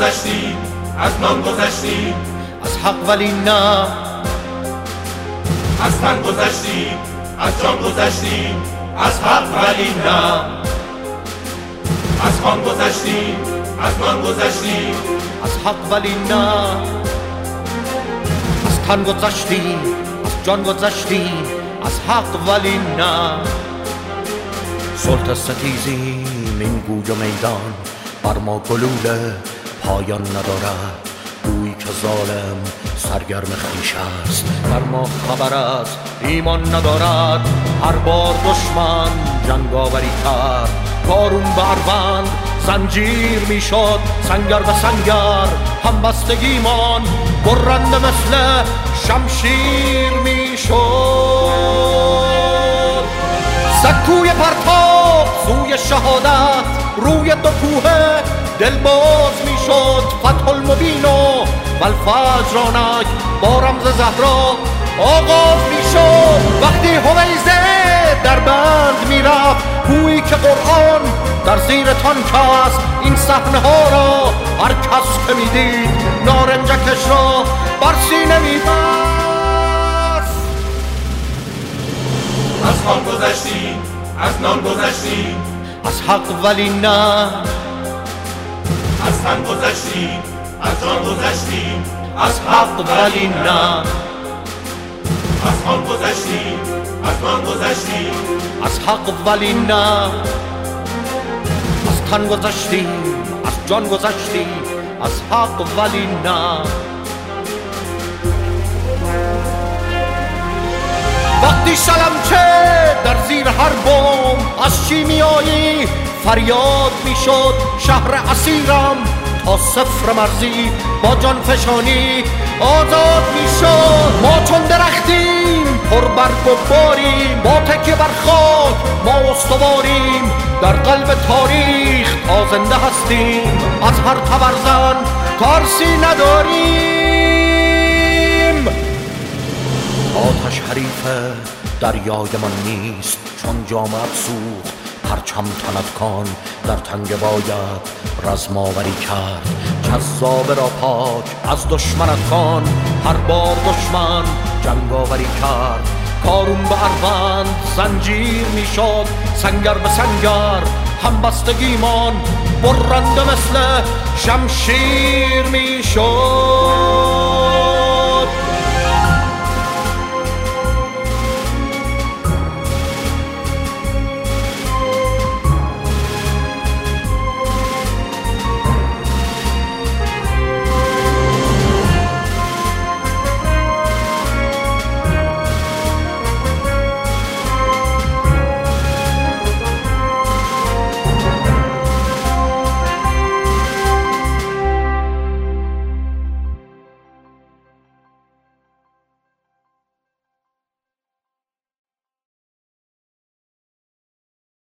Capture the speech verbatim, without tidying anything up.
گذشتی، از نان گذشتی، از حق ولی نه. از تن گذشتی، از جان گذشتی، از حق ولی نه. از خان گذشتی، از نان گذشتی، از حق ولی نه. از تن گذشتی، از جان گذشتی، از حق ولی نه. سلطه ستیزیم این گوی و میدان، بر ما گلوله پایان ندارد. گویی که ظالم سرگرم خویش است، در ما خبر از ایمان ندارد. هر بار دشمن جنگاوری کرد، کارون بروند زنجیر میشد. سنگر به سنگر هم بستگیمان، برنده مثل شمشیر میشد. سکوی پرتاب سوی شهادت، روی دو کوه دل باز میشد. فتح المبین و الفجر آنک با رمز زهرا آغاز میشد. وقتی هویزه در بند میرفت، گویی که قرآن در زیر تانک است. این صحنه ها را هر کس که میدید، نارنجکش را بر سینه میبست. از خان گذشتی، از نان گذشتی، از حق ولی نه. از تن گذشتی، از جان گذشتی، از حق ولی نه. از خان گذشتی، از نان گذشتی، از حق ولی نه. از تن گذشتی، از جان گذشتی، از حق ولی نه. وقتی شلمچه در زیر هر بام از چی میایی فریاد میشد. شهر اسیرم تا صفر مرزی با جان فشانی آزاد میشد. ما چون درختیم پر برگ و باریم، با تکیه بر خاک ما استواریم. در قلب تاریخ تا زنده هستیم، از هر تبرزن ترسی نداریم. آتش حریف دریای من نیست، چون جامت سوخت پرچم تند کن. در تنگ باید رزماوری کرد، جذاب را پاک از دشمنت کن. هر بار دشمن جنگاوری کرد، کارون به اروند زنجیر میشد. سنگر به سنگر هم بستگیمان، برنده مثل شمشیر میشد.